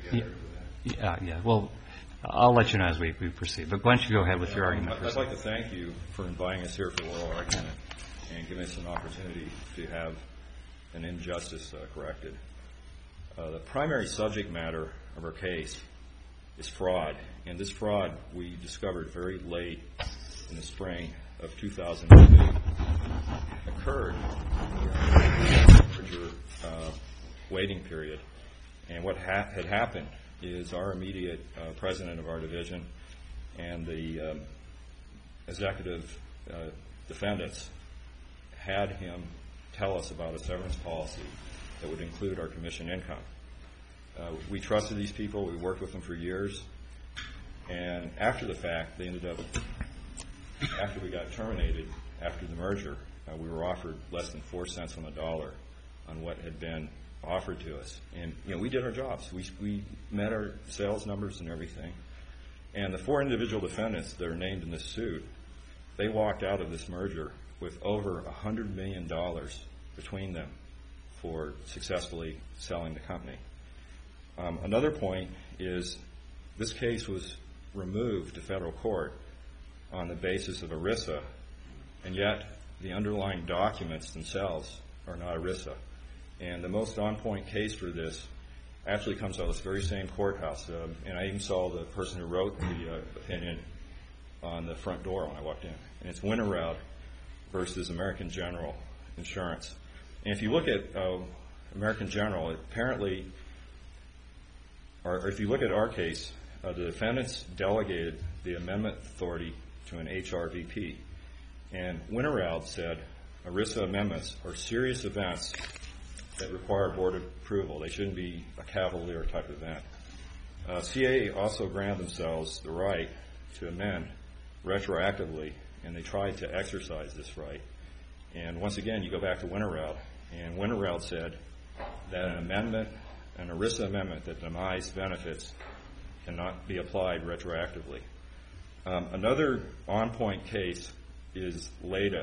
add to that? Yeah. Well, I'll let you know as we proceed. But why don't you go ahead with your argument? I'd like to thank you for inviting us here for oral argument and giving us an opportunity to have an injustice corrected. The primary subject matter of our case is fraud. And this fraud we discovered very late in the spring of 2002 occurred during the waiting period. And what had happened is our immediate president of our division and the executive defendants had him tell us about a severance policy that would include our commission income. We trusted these people. We worked with them for years. And after the fact, they ended up, after we got terminated, after the merger, we were offered less than 4 cents on the dollar on what had been offered to us. And, we did our jobs. We met our sales numbers and everything. And the 4 individual defendants that are named in this suit, they walked out of this merger with over $100 million between them for successfully selling the company. Another point is this case was removed to federal court on the basis of ERISA, and yet the underlying documents themselves are not ERISA. And the most on-point case for this actually comes out of this very same courthouse. And I even saw the person who wrote the opinion on the front door when I walked in. And it's Winterrowd versus American General Insurance. And if you look at American General, apparently, or if you look at our case, the defendants delegated the amendment authority to an HRVP. And Winterrowd said ERISA amendments are serious events that require board approval. They shouldn't be a cavalier type event. CAA also granted themselves the right to amend retroactively, and they tried to exercise this right. And once again, you go back to Winterrowd, and Winterrowd said that an ERISA amendment that denies benefits cannot be applied retroactively. Another on-point case is LEDA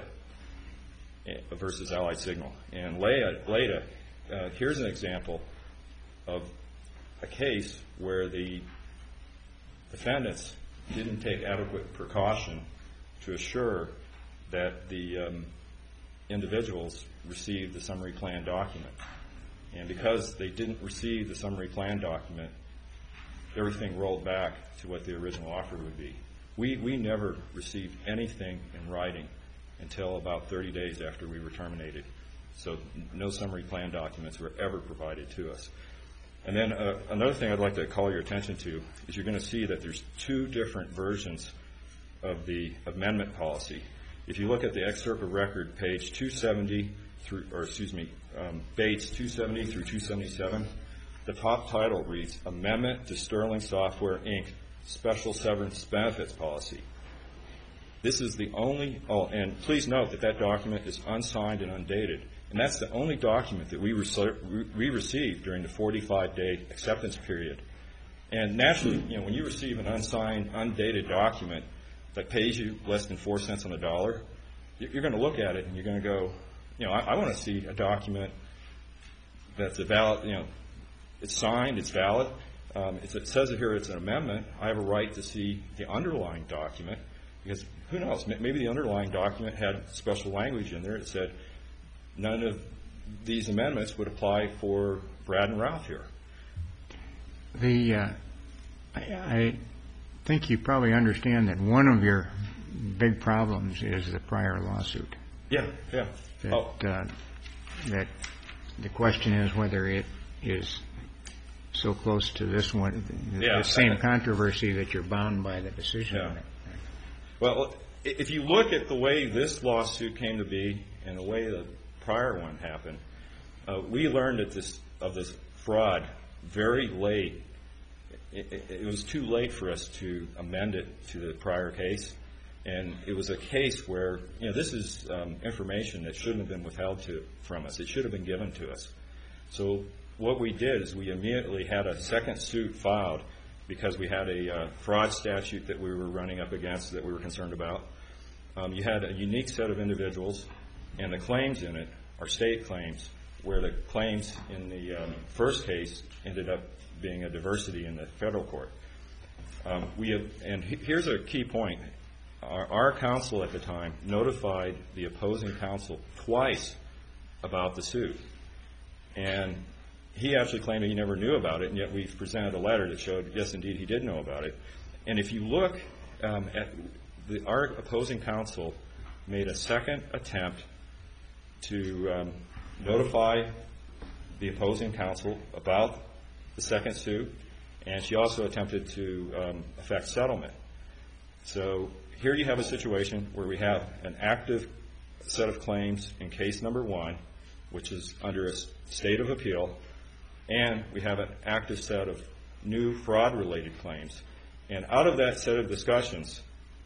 versus Allied Signal. And LEDA, here's an example of a case where the defendants didn't take adequate precaution to assure that the individuals received the summary plan document. And because they didn't receive the summary plan document, everything rolled back to what the original offer would be. We never received anything in writing until about 30 days after we were terminated. So no summary plan documents were ever provided to us. And then another thing I'd like to call your attention to is you're going to see that there's 2 different versions of the amendment policy. If you look at the excerpt of record, page 270 through, Bates 270 through 277, the top title reads, Amendment to Sterling Software, Inc. Special Severance Benefits Policy. This is the only, and please note that document is unsigned and undated. And that's the only document that we received during the 45-day acceptance period. And naturally, when you receive an unsigned, undated document that pays you less than 4 cents on the dollar, you're going to look at it and you're going to go, I want to see a document that's a valid, it's signed, it's valid. It says it here, it's an amendment. I have a right to see the underlying document because who knows, maybe the underlying document had special language in there. It said none of these amendments would apply for Brad and Ralph here. I think you probably understand that one of your big problems is the prior lawsuit. Yeah. That the question is whether it is so close to this one, the same controversy that you're bound by the decision on it. Well, if you look at the way this lawsuit came to be and the way the prior one happened, we learned of this fraud very late. It was too late for us to amend it to the prior case. And it was a case where, this is information that shouldn't have been withheld from us. It should have been given to us. So what we did is we immediately had a second suit filed because we had a fraud statute that we were running up against that we were concerned about. You had a unique set of individuals, and the claims in it are state claims where the claims in the first case ended up being a diversity in the federal court. And here's a key point. Our counsel at the time notified the opposing counsel twice about the suit. And he actually claimed that he never knew about it, and yet we've presented a letter that showed, yes, indeed, he did know about it. And if you look at our opposing counsel made a second attempt to notify the opposing counsel about the second suit, and she also attempted to effect settlement. So here you have a situation where we have an active set of claims in case number 1, which is under a state of appeal, and we have an active set of new fraud-related claims. And out of that set of discussions,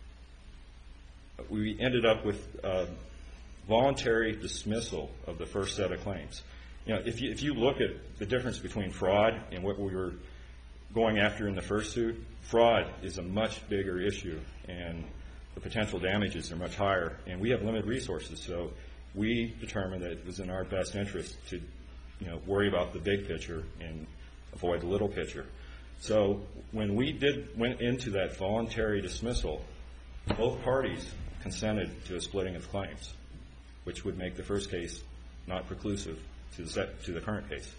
we ended up with voluntary dismissal of the first set of claims. You know, if you look at the difference between fraud and what we were going after in the first suit, fraud is a much bigger issue, and the potential damages are much higher, and we have limited resources. So we determined that it was in our best interest to, worry about the big picture and avoid the little picture. So when we went into that voluntary dismissal, both parties consented to a splitting of claims, which would make the first case not preclusive to the current case.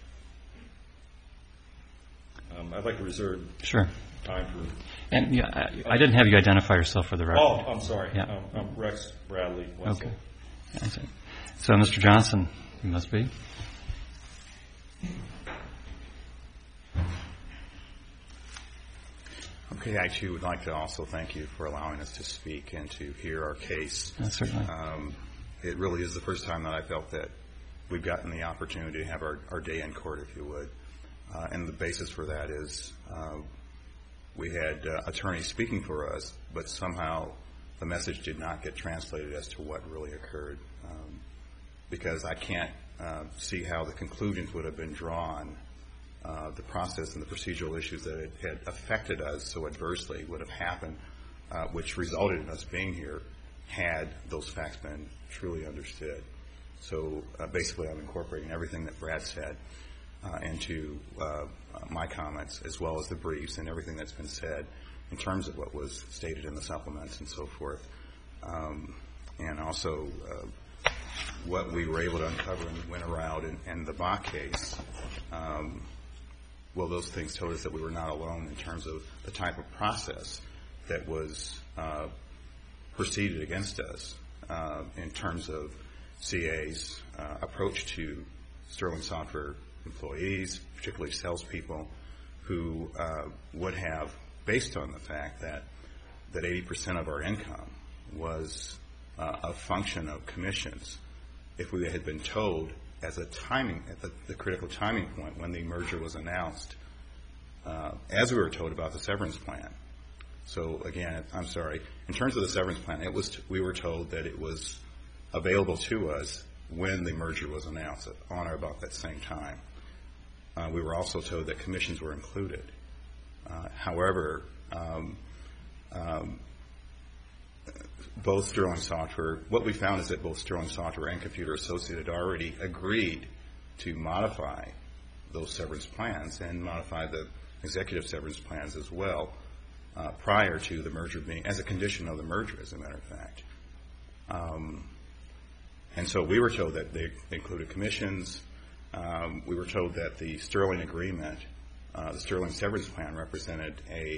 I'd like to reserve time for... And I didn't have you identify yourself for the record. Oh, I'm sorry. Yeah. I'm Rex Bradley Wenzel. Okay. So, Mr. Johnson, you must be. Okay, I too would like to also thank you for allowing us to speak and to hear our case. Certainly. It really is the first time that I felt that we've gotten the opportunity to have our day in court, if you would. And the basis for that is we had attorneys speaking for us, but somehow the message did not get translated as to what really occurred, because I can't see how the conclusions would have been drawn. The process and the procedural issues that had affected us so adversely would have happened, which resulted in us being here, had those facts been truly understood. So basically I'm incorporating everything that Brad said into my comments, as well as the briefs and everything that's been said in terms of what was stated in the supplements and so forth. And also what we were able to uncover in the Winter and the Bach case. Well, those things told us that we were not alone in terms of the type of process that was proceeded against us in terms of CA's approach to Sterling Software employees, particularly salespeople, who would have, based on the fact that 80% of our income was a function of commissions, if we had been told as a timing, at the critical timing point when the merger was announced, as we were told about the severance plan. So again, I'm sorry, in terms of the severance plan, we were told that it was available to us when the merger was announced, on or about that same time. We were also told that commissions were included. However, both Sterling Software, what we found is that both Sterling Software and Computer Associates had already agreed to modify those severance plans and modify the executive severance plans as well, prior to the merger being, as a condition of the merger, as a matter of fact. And so we were told that they included commissions. We were told that the Sterling agreement, the Sterling severance plan, represented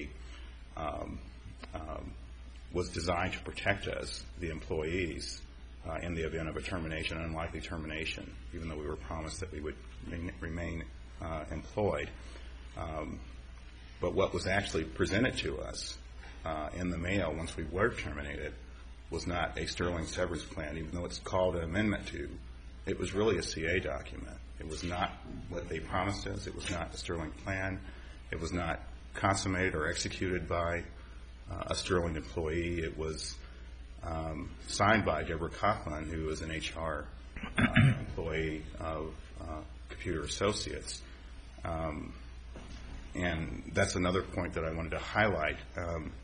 was designed to protect us, the employees, in the event of a termination, an unlikely termination, even though we were promised that we would remain employed. But what was actually presented to us in the mail once we were terminated was not a Sterling severance plan, even though it's called an amendment to. It was really a CA document. It was not what they promised us. It was not a Sterling plan. It was not consummated or executed by a Sterling employee. It was signed by Deborah Coughlin, who is an HR employee of Computer Associates. And that's another point that I wanted to highlight.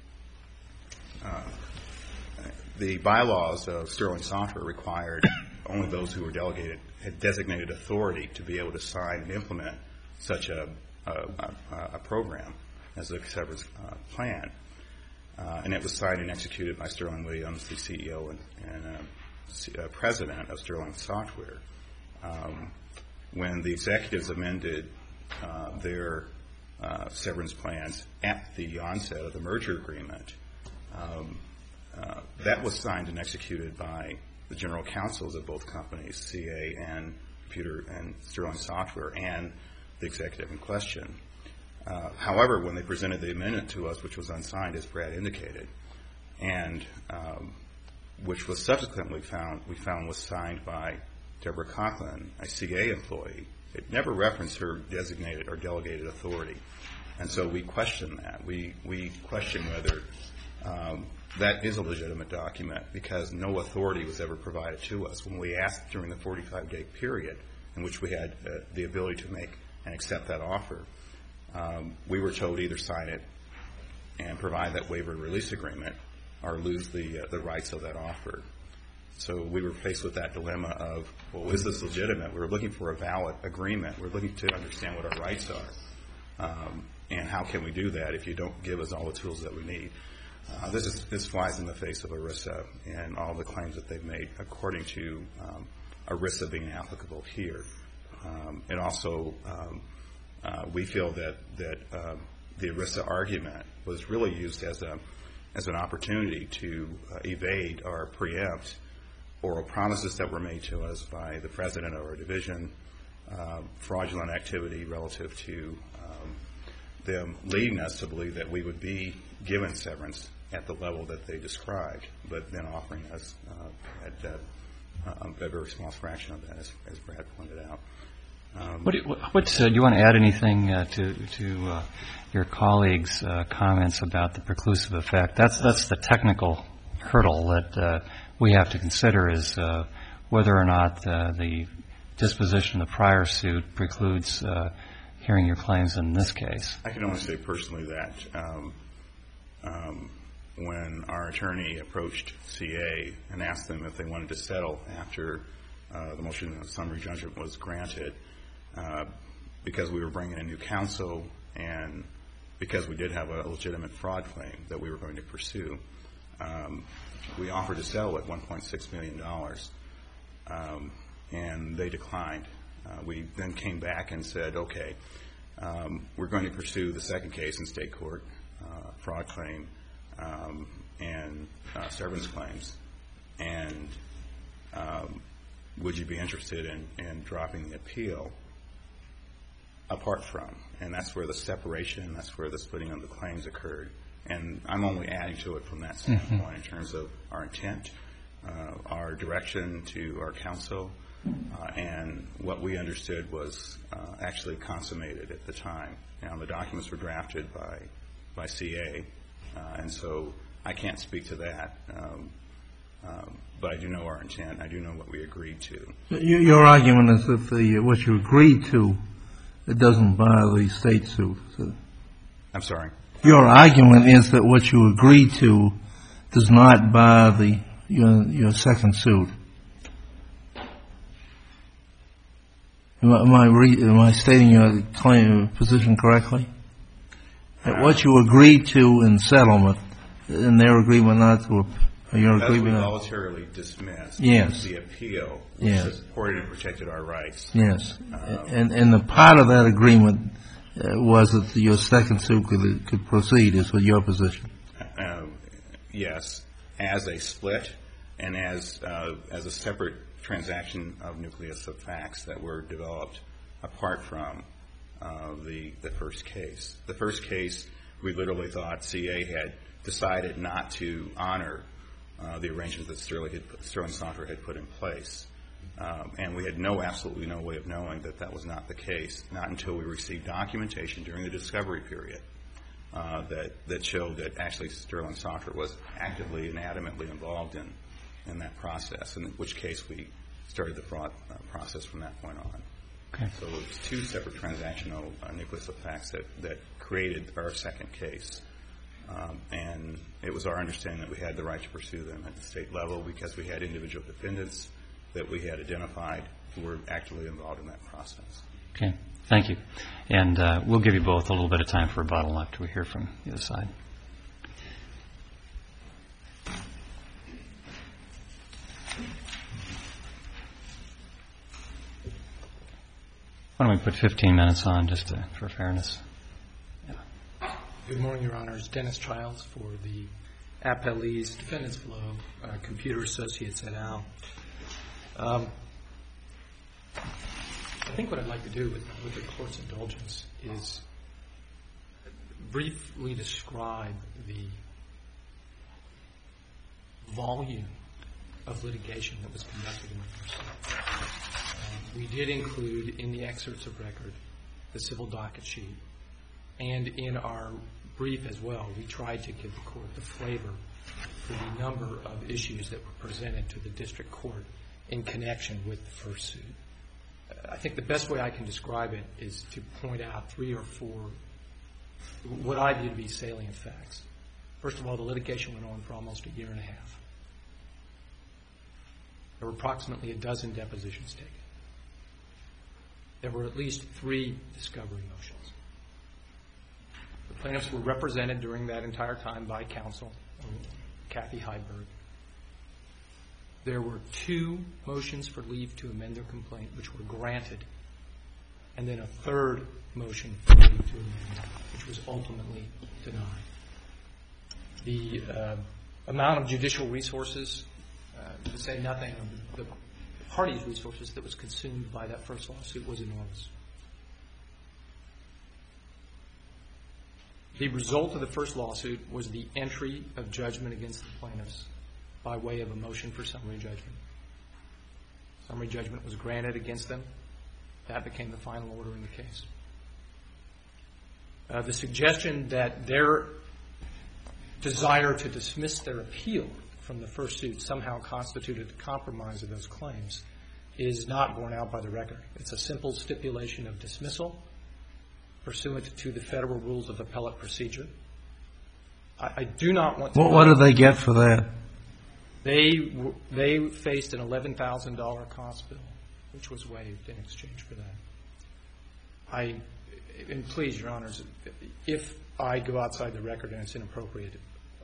The bylaws of Sterling Software required only those who were delegated had designated authority to be able to sign and implement such a program as a severance plan. And it was signed and executed by Sterling Williams, the CEO and president of Sterling Software. When the executives amended their severance plans at the onset of the merger agreement, that was signed and executed by the general counsels of both companies, CA and Computer and Sterling Software, and the executive in question. However, when they presented the amendment to us, which was unsigned, as Brad indicated, and which was subsequently we found was signed by Deborah Conklin, a CA employee, it never referenced her designated or delegated authority. And so we questioned that. We questioned whether that is a legitimate document, because no authority was ever provided to us. When we asked during the 45-day period in which we had the ability to make and accept that offer, we were told either sign it and provide that waiver and release agreement or lose the rights of that offer. So we were faced with that dilemma of, well, is this legitimate? We were looking for a valid agreement. We're looking to understand what our rights are. And how can we do that if you don't give us all the tools that we need? This flies in the face of ERISA and all the claims that they've made according to ERISA being applicable here. And also, we feel that the ERISA argument was really used as an opportunity to evade or preempt oral promises that were made to us by the president of our division, fraudulent activity relative to them leading us to believe that we would be given severance at the level that they described, but then offering us a very small fraction of that, as Brad pointed out. Do you want to add anything to your colleagues' comments about the preclusive effect? That's the technical hurdle that we have to consider, is whether or not the disposition of the prior suit precludes hearing your claims in this case. I can only say personally that when our attorney approached CA and asked them if they wanted to settle after the motion of summary judgment was granted, because we were bringing in new counsel and because we did have a legitimate fraud claim that we were going to pursue, we offered to settle at $1.6 million, and they declined. We then came back and said, okay, we're going to pursue the second case in state court, fraud claim and severance claims, and would you be interested in dropping the appeal apart from? And that's where the separation, that's where the splitting of the claims occurred. And I'm only adding to it from that standpoint in terms of our intent, our direction to our counsel, and what we understood was actually consummated at the time. Now, the documents were drafted by CA, and so I can't speak to that, but I do know our intent. I do know what we agreed to. Your argument is that what you agreed to, it doesn't bar the state suit. I'm sorry? Your argument is that what you agreed to does not bar your second suit. Am I stating your claim position correctly? That what you agreed to in settlement, in their agreement not to, your agreement not. Voluntarily dismissed. Yes. The appeal, which supported and protected our rights. Yes. And the part of that agreement was that your second suit could proceed, is what your position. Yes, as a split and as a separate transaction of nucleus of facts that were developed apart from the first case. The first case, we literally thought CA had decided not to honor the arrangements that Sterling Software had put in place. And we had absolutely no way of knowing that was not the case, not until we received documentation during the discovery period that showed that actually Sterling Software was actively and adamantly involved in that process, in which case we started the fraud process from that point on. Okay. So it was two separate transactional nucleus of facts that created our second case. And it was our understanding that we had the right to pursue them at the state level because we had individual defendants that we had identified who were actively involved in that process. Okay. Thank you. And we'll give you both a little bit of time for rebuttal after we hear from the other side. Why don't we put 15 minutes on just for fairness? Yeah. Good morning, Your Honors. Dennis Childs for the Appellees, Defendants Below, Computer Associates et al. I think what I'd like to do with the Court's indulgence is briefly describe the volume of litigation that was conducted in the first suit. We did include in the excerpts of record the civil docket sheet, and in our brief as well, we tried to give the Court the flavor for the number of issues that were presented to the District Court in connection with the first suit. I think the best way I can describe it is to point out 3 or 4 what I view to be salient facts. First of all, the litigation went on for almost a year and a half. There were approximately a dozen depositions taken. There were at least 3 discovery motions. The plaintiffs were represented during that entire time by counsel, Kathy Heiberg. There were 2 motions for leave to amend their complaint, which were granted, and then a 3rd motion for leave to amend, which was ultimately denied. The amount of judicial resources, to say nothing of the parties' resources that was consumed by that first lawsuit, was enormous. The result of the first lawsuit was the entry of judgment against the plaintiffs by way of a motion for summary judgment. Summary judgment was granted against them. That became the final order in the case. The suggestion that their desire to dismiss their appeal from the first suit somehow constituted a compromise of those claims is not borne out by the record. It's a simple stipulation of dismissal pursuant to the federal rules of appellate procedure. I do not want to... What did they get for that? They faced an $11,000 cost bill, which was waived in exchange for that. And please, Your Honors, if I go outside the record and it's inappropriate,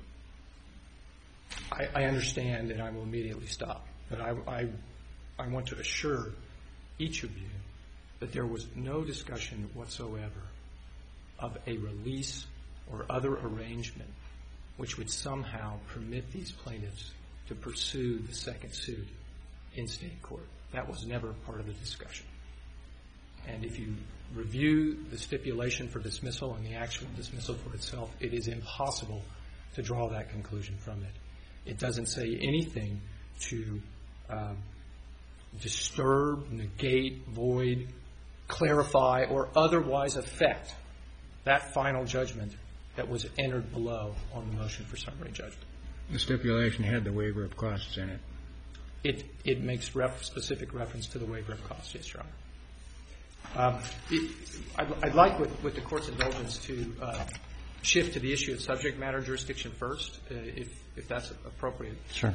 I understand and I will immediately stop. But I want to assure each of you that there was no discussion whatsoever of a release or other arrangement which would somehow permit these plaintiffs to pursue the second suit in state court. That was never part of the discussion. And if you review the stipulation for dismissal and the actual dismissal for itself, it is impossible to draw that conclusion from it. It doesn't say anything to disturb, negate, void, clarify, or otherwise affect that final judgment that was entered below on the motion for summary judgment. The stipulation had the waiver of costs in it. It makes specific reference to the waiver of costs, yes, Your Honor. I'd like, with the Court's indulgence, to shift to the issue of subject matter jurisdiction first, if that's appropriate. Sure.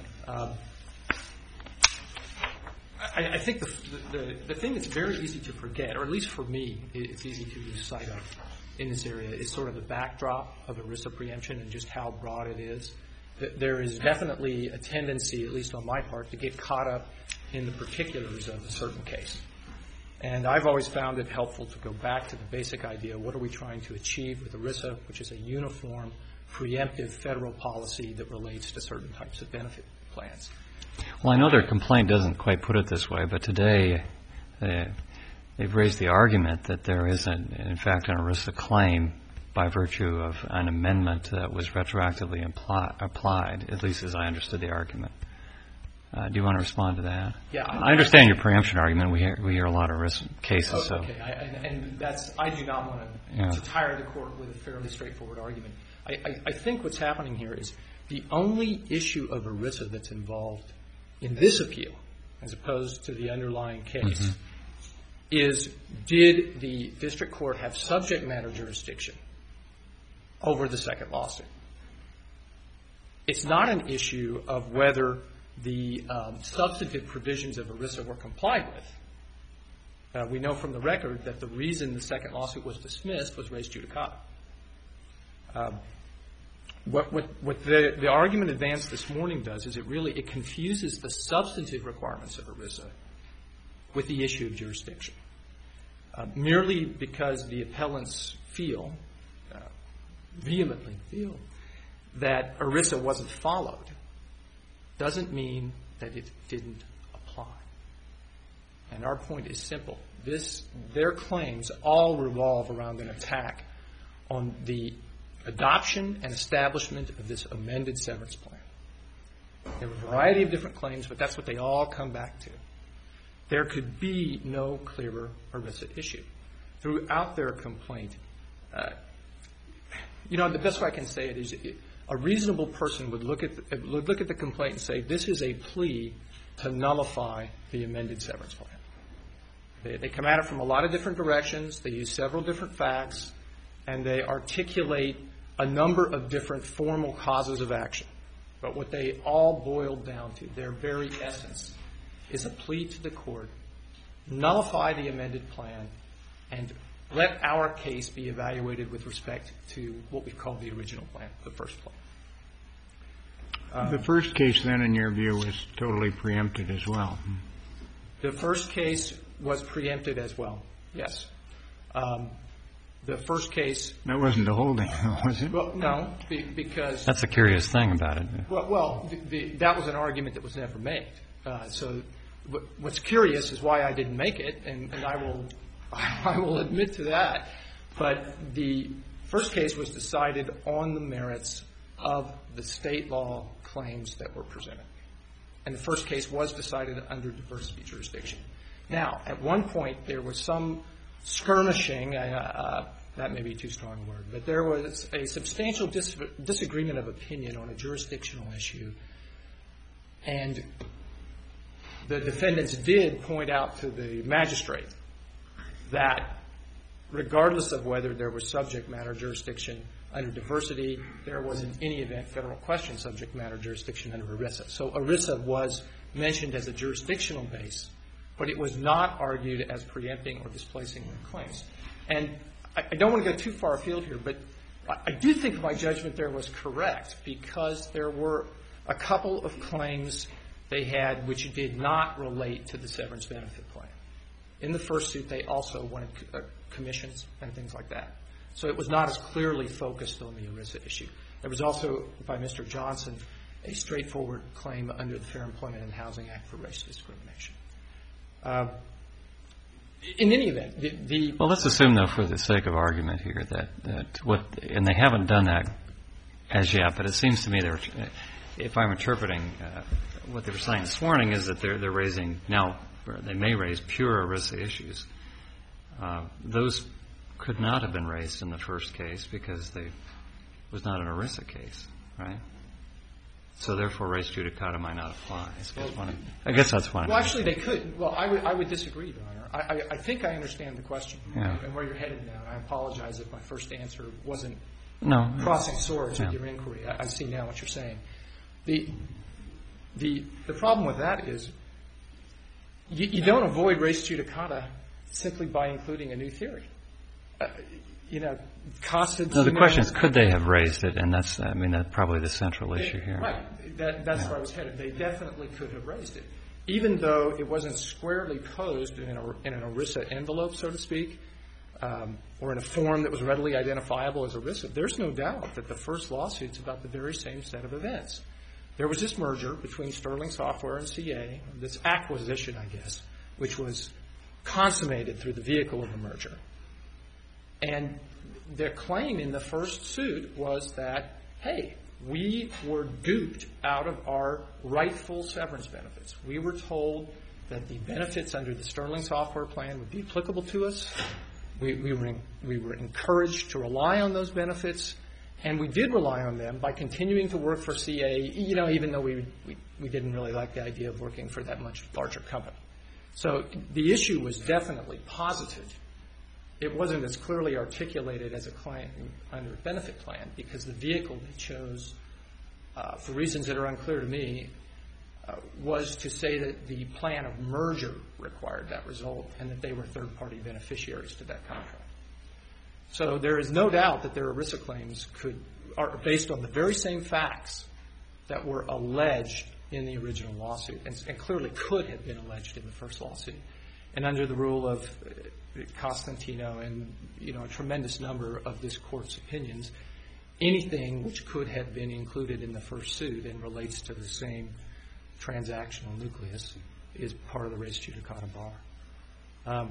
I think the thing that's very easy to forget, or at least for me, it's easy to lose sight of in this area, is sort of the backdrop of ERISA preemption and just how broad it is. There is definitely a tendency, at least on my part, to get caught up in the particulars of a certain case. And I've always found it helpful to go back to the basic idea, what are we trying to achieve with ERISA, which is a uniform, preemptive federal policy that relates to certain types of benefit plans. Well, I know their complaint doesn't quite put it this way, but today they've raised the argument that there is, in fact, an ERISA claim by virtue of an amendment that was retroactively applied, at least as I understood the argument. Do you want to respond to that? Yeah. I understand your preemption argument. We hear a lot of ERISA cases. Oh, okay. I do not want to tire the Court with a fairly straightforward argument. I think what's happening here is the only issue of ERISA that's involved in this appeal, as opposed to the underlying case, is did the district court have subject matter jurisdiction over the second lawsuit? It's not an issue of whether the substantive provisions of ERISA were complied with. We know from the record that the reason the second lawsuit was dismissed was res judicata. What the argument advanced this morning does is it confuses the substantive requirements of ERISA with the issue of jurisdiction. Merely because the appellants vehemently feel that ERISA wasn't followed doesn't mean that it didn't apply. And our point is simple. Their claims all revolve around an attack on the adoption and establishment of this amended severance plan. There are a variety of different claims, but that's what they all come back to. There could be no clearer ERISA issue. Throughout their complaint, the best way I can say it is a reasonable person would look at the complaint and say, this is a plea to nullify the amended severance plan. They come at it from a lot of different directions. They use several different facts, and they articulate a number of different formal causes of action. But what they all boil down to, their very essence, is a plea to the court, nullify the amended plan, and let our case be evaluated with respect to what we call the original plan, the first plan. The first case, then, in your view, was totally preempted as well. The first case was preempted as well, yes. The first case... That wasn't the holding, was it? Well, no, because... That's a curious thing about it. Well, that was an argument that was never made. So what's curious is why I didn't make it, and I will admit to that. But the first case was decided on the merits of the state law claims that were presented. And the first case was decided under diversity jurisdiction. Now, at one point, there was some skirmishing, that may be too strong a word, but there was a substantial disagreement of opinion on a jurisdictional issue. And the defendants did point out to the magistrate that regardless of whether there was subject matter jurisdiction under diversity, there was in any event federal question subject matter jurisdiction under ERISA. So ERISA was mentioned as a jurisdictional base, but it was not argued as preempting or displacing their claims. And I don't want to go too far afield here, but I do think my judgment there was correct because there were a couple of claims they had which did not relate to the severance benefit plan. In the first suit, they also wanted commissions and things like that. So it was not as clearly focused on the ERISA issue. There was also, by Mr. Johnson, a straightforward claim under the Fair Employment and Housing Act for race discrimination. In any event, Well, let's assume, though, for the sake of argument here, and they haven't done that as yet, but it seems to me if I'm interpreting what they were saying this morning is that they're raising, now they may raise pure ERISA issues. Those could not have been raised in the first case because it was not an ERISA case, right? So therefore, res judicata might not apply. I guess that's one. Well, actually, they could. Well, I would disagree, Your Honor. I think I understand the question and where you're headed now. I apologize if my first answer wasn't crossing swords with your inquiry. I see now what you're saying. The problem with that is you don't avoid res judicata simply by including a new theory. The question is, could they have raised it? And that's probably the central issue here. Right. That's where I was headed. They definitely could have raised it. Even though it wasn't squarely posed in an ERISA envelope, so to speak, or in a form that was readily identifiable as ERISA, there's no doubt that the first lawsuit's about the very same set of events. There was this merger between Sterling Software and CA, this acquisition, I guess, which was consummated through the vehicle of a merger. And their claim in the first suit was that, hey, we were duped out of our rightful severance benefits. We were told that the benefits under the Sterling Software plan would be applicable to us. We were encouraged to rely on those benefits, and we did rely on them by continuing to work for CA, even though we didn't really like the idea of working for that much larger company. So the issue was definitely posited. It wasn't as clearly articulated as a claim under a benefit plan because the vehicle they chose, for reasons that are unclear to me, was to say that the plan of merger required that result and that they were third-party beneficiaries to that contract. So there is no doubt that their ERISA claims are based on the very same facts that were alleged in the original lawsuit and clearly could have been alleged in the first lawsuit. And under the rule of Costantino and, a tremendous number of this Court's opinions, anything which could have been included in the first suit and relates to the same transactional nucleus is part of the res judicata bar.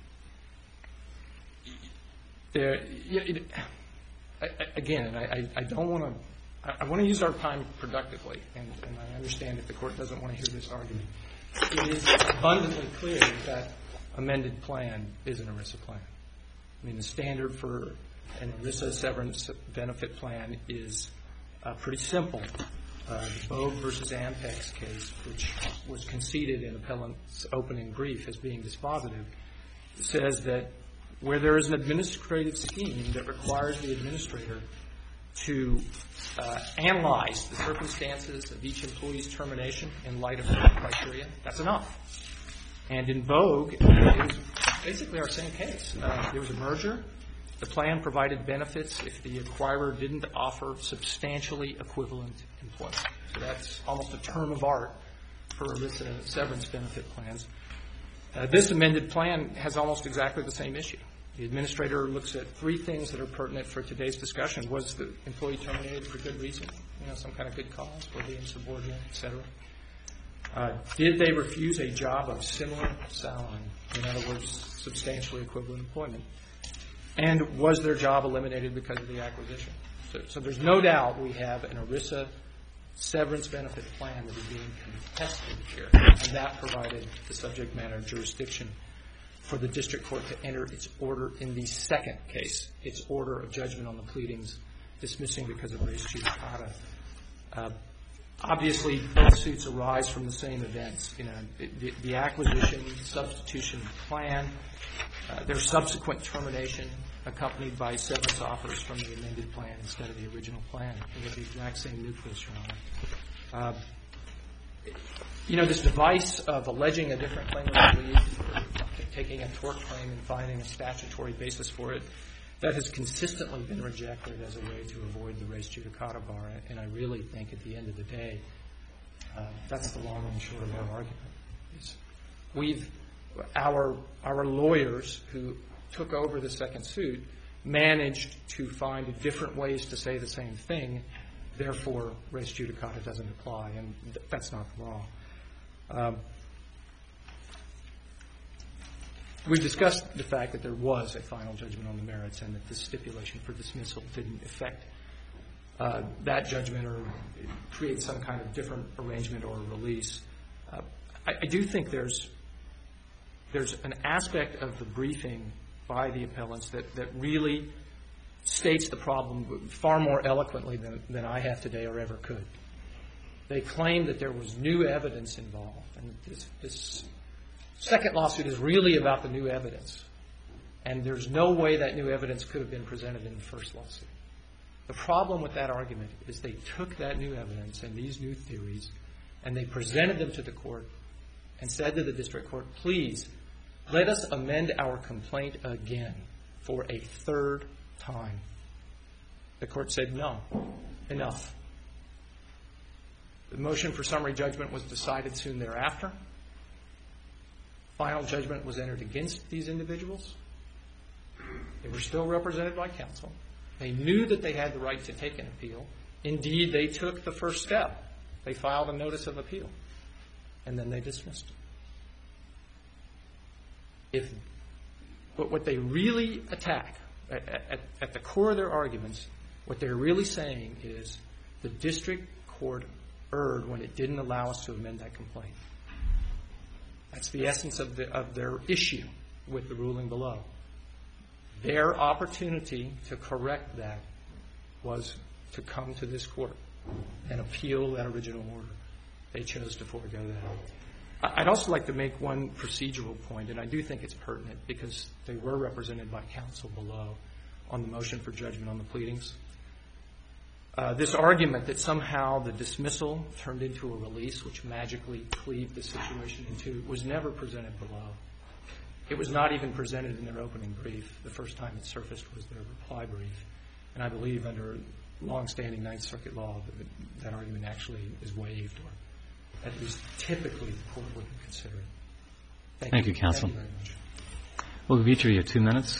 Again, I don't want to. I want to use our time productively, and I understand if the Court doesn't want to hear this argument. It is abundantly clear that amended plan is an ERISA plan. I mean, the standard for an ERISA severance benefit plan is pretty simple. The Bogue versus Ampex case, which was conceded in appellant's opening brief as being dispositive, says that where there is an administrative scheme that requires the administrator to analyze the circumstances of each employee's termination in light of the criteria, that's enough. And in Bogue, it was basically our same case. There was a merger. The plan provided benefits if the acquirer didn't offer substantially equivalent employment. So that's almost a term of art for ERISA severance benefit plans. This amended plan has almost exactly the same issue. The administrator looks at three things that are pertinent for today's discussion. Was the employee terminated for good reason? Some kind of good cause, were they insubordinate, et cetera? Did they refuse a job of similar salary? In other words, substantially equivalent employment. And was their job eliminated because of the acquisition? So there's no doubt we have an ERISA severance benefit plan that is being contested here, and that provided the subject matter jurisdiction for the district court to enter its order in the second case, its order of judgment on the pleadings, dismissing because of res judicata. Obviously, both suits arise from the same events. The acquisition, substitution plan, their subsequent termination, accompanied by severance offers from the amended plan instead of the original plan. They have the exact same nucleus, Your Honor. This device of alleging a different claim of relief, or taking a tort claim and finding a statutory basis for it, that has consistently been rejected as a way to avoid the res judicata bar. And I really think at the end of the day, that's the long and short of our argument. Our lawyers who took over the second suit managed to find different ways to say the same thing. Therefore, res judicata doesn't apply, and that's not the law. We've discussed the fact that there was a final judgment on the merits and that the stipulation for dismissal didn't affect that judgment or create some kind of different arrangement or release. I do think there's an aspect of the briefing by the appellants that really states the problem far more eloquently than I have today or ever could. They claim that there was new evidence involved, and this second lawsuit is really about the new evidence. And there's no way that new evidence could have been presented in the first lawsuit. The problem with that argument is they took that new evidence and these new theories and they presented them to the court and said to the district court, please, let us amend our complaint again for a third time. The court said, no, enough. The motion for summary judgment was decided soon thereafter. Final judgment was entered against these individuals. They were still represented by counsel. They knew that they had the right to take an appeal. Indeed, they took the first step. They filed a notice of appeal, and then they dismissed it. But what they really attack, at the core of their arguments, what they're really saying is the district court erred when it didn't allow us to amend that complaint. That's the essence of their issue with the ruling below. Their opportunity to correct that was to come to this court and appeal that original order. They chose to forego that. I'd also like to make one procedural point, and I do think it's pertinent because they were represented by counsel below on the motion for judgment on the pleadings. This argument that somehow the dismissal turned into a release, which magically cleaved the situation in two, was never presented below. It was not even presented in their opening brief. The first time it surfaced was their reply brief. And I believe under longstanding Ninth Circuit law that argument actually is waived, or at least typically the court wouldn't consider it. Thank you, counsel. Thank you very much. We'll give each of you 2 minutes.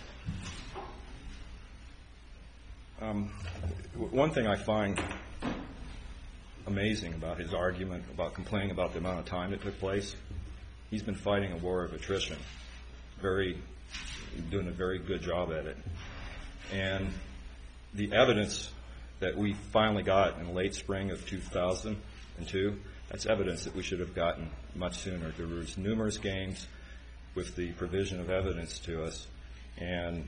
One thing I find amazing about his argument about complaining about the amount of time that took place, he's been fighting a war of attrition, doing a very good job at it. And the evidence that we finally got in late spring of 2002, that's evidence that we should have gotten much sooner. There was numerous games with the provision of evidence to us, and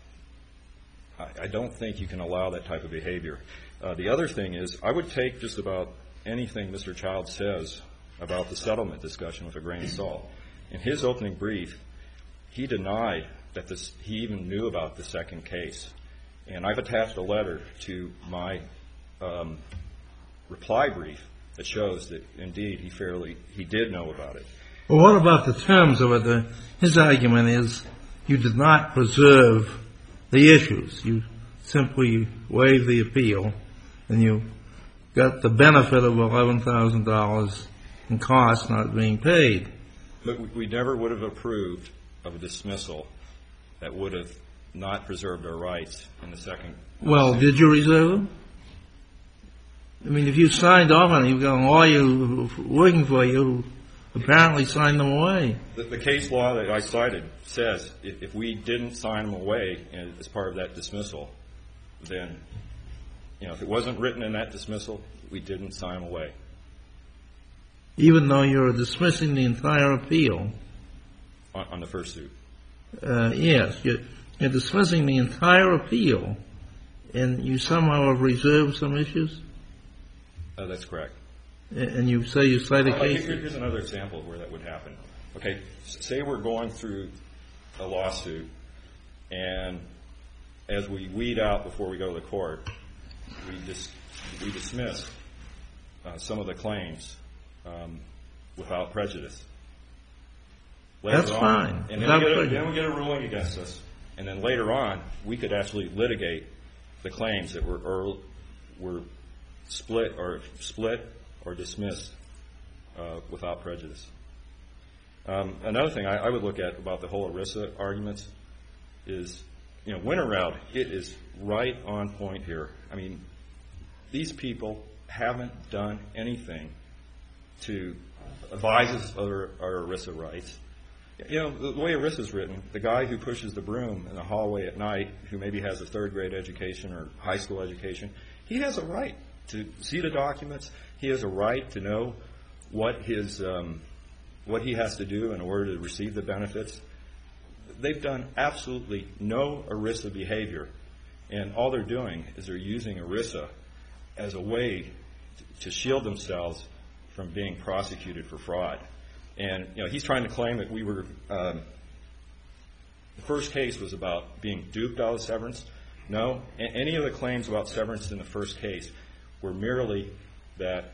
I don't think you can allow that type of behavior. The other thing is, I would take just about anything Mr. Child says about the settlement discussion with a grain of salt. In his opening brief, he denied that he even knew about the second case. And I've attached a letter to my reply brief that shows that, indeed, he did know about it. Well, what about the terms of it? His argument is you did not preserve the issues. You simply waived the appeal, and you got the benefit of $11,000 in costs not being paid. But we never would have approved of a dismissal that would have not preserved our rights in the second. Well, did you reserve them? I mean, if you signed off on it, you've got a lawyer working for you who apparently signed them away. The case law that I cited says if we didn't sign them away as part of that dismissal, then, if it wasn't written in that dismissal, we didn't sign them away. Even though you're dismissing the entire appeal? On the first suit. Yes. You're dismissing the entire appeal, and you somehow have reserved some issues? That's correct. And you say you cite a case? Here's another example of where that would happen. Okay, say we're going through a lawsuit, and as we weed out before we go to the court, we dismiss some of the claims without prejudice. That's fine. And then we get a ruling against us, and then later on, we could actually litigate the claims that were split or dismissed without prejudice. Another thing I would look at about the whole ERISA arguments is, Winter Route, it is right on point here. I mean, these people haven't done anything to advise us of our ERISA rights. The way ERISA is written, the guy who pushes the broom in the hallway at night, who maybe has a third grade education or high school education, he has a right to see the documents. He has a right to know what he has to do in order to receive the benefits. They've done absolutely no ERISA behavior, and all they're doing is they're using ERISA as a way to shield themselves from being prosecuted for fraud. And he's trying to claim that we were. The first case was about being duped out of severance. No, any of the claims about severance in the first case were merely that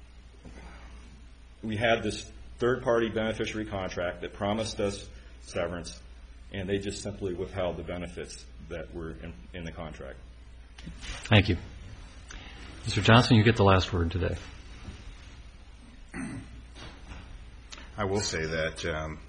we had this third-party beneficiary contract that promised us severance, and they just simply withheld the benefits that were in the contract. Thank you. Mr. Johnson, you get the last word today. I will say that,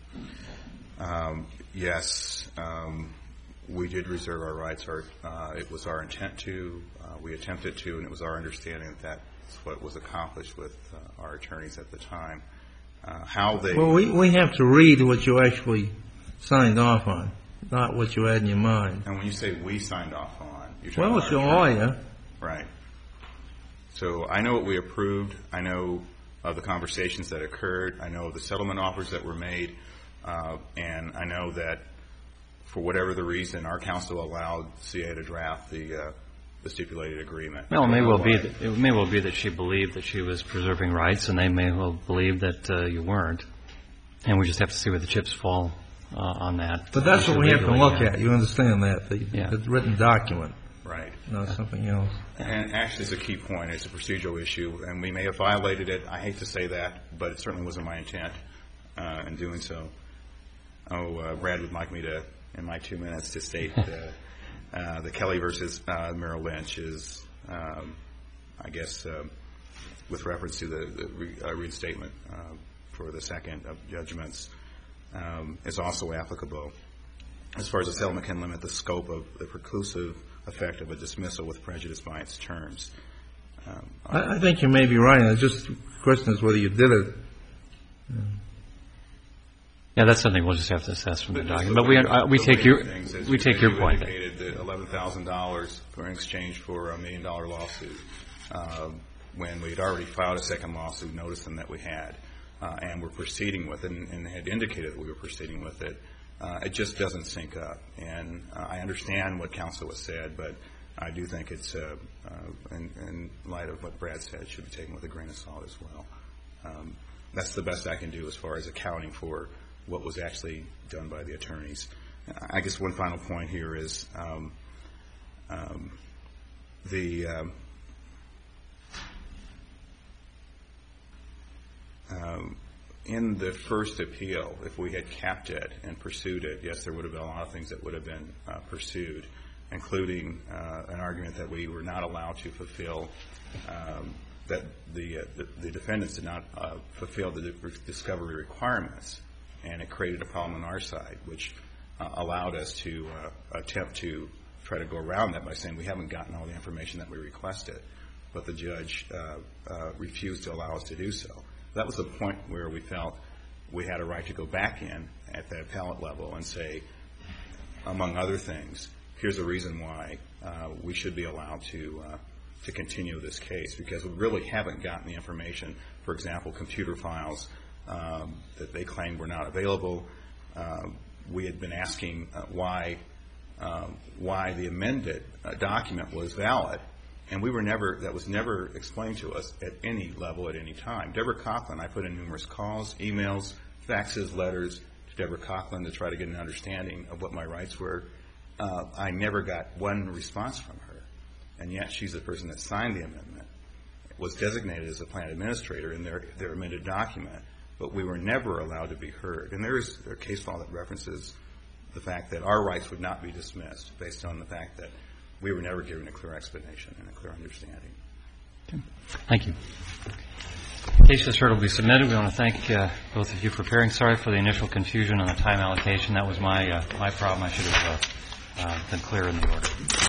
yes, we did reserve our rights. It was our intent to. We attempted to, and it was our understanding that that's what was accomplished with our attorneys at the time. Well, we have to read what you actually signed off on, not what you had in your mind. And when you say we signed off on, you're talking about it's your lawyer. Right. So I know what we approved. I know of the conversations that occurred. I know of the settlement offers that were made. And I know that for whatever the reason, our counsel allowed CA to draft the stipulated agreement. Well, it may well be that she believed that she was preserving rights, and they may well believe that you weren't. And we just have to see where the chips fall on that. But that's what we have to look at. You understand that, the written document. Right. not something else. And actually, it's a key point. It's a procedural issue, and we may have violated it. I hate to say that, but it certainly wasn't my intent in doing so. Brad would like me to, in my 2 minutes, to state the Kelly versus Merrill Lynch is, I guess, with reference to the reinstatement for the second of judgments, is also applicable. As far as the settlement can limit the scope of the preclusive effect of a dismissal with prejudice by its terms. I think you may be right. Just the question is whether you did it. Yeah, that's something we'll just have to assess from the document. But we take your point. You indicated that $11,000 for in exchange for $1 million lawsuit when we'd already filed a second lawsuit noticing that we had, and we're proceeding with it, and had indicated that we were proceeding with it. It just doesn't sync up. And I understand what counsel has said, but I do think it's, in light of what Brad said, should be taken with a grain of salt as well. That's the best I can do as far as accounting for what was actually done by the attorneys. I guess one final point here is in the first appeal, if we had kept it and pursued it, yes, there would have been a lot of things that would have been pursued, including an argument that we were not allowed to fulfill, that the defendants did not fulfill the discovery requirements, and it created a problem on our side, which allowed us to attempt to try to go around that by saying we haven't gotten all the information that we requested, but the judge refused to allow us to do so. That was the point where we felt we had a right to go back in at the appellate level and say, among other things, here's a reason why we should be allowed to continue this case, because we really haven't gotten the information. For example, computer files that they claimed were not available. We had been asking why the amended document was valid, and that was never explained to us at any level at any time. Deborah Coughlin, I put in numerous calls, emails, faxes, letters to Deborah Coughlin to try to get an understanding of what my rights were. I never got one response from her, and yet she's the person that signed the amendment, was designated as a plan administrator in their amended document, but we were never allowed to be heard. And there's a case law that references the fact that our rights would not be dismissed based on the fact that we were never given a clear explanation and a clear understanding. Okay. Thank you. The case is heard will be submitted. We want to thank both of you for appearing. Sorry for the initial confusion on the time allocation. That was my problem. I should have been clear in the order.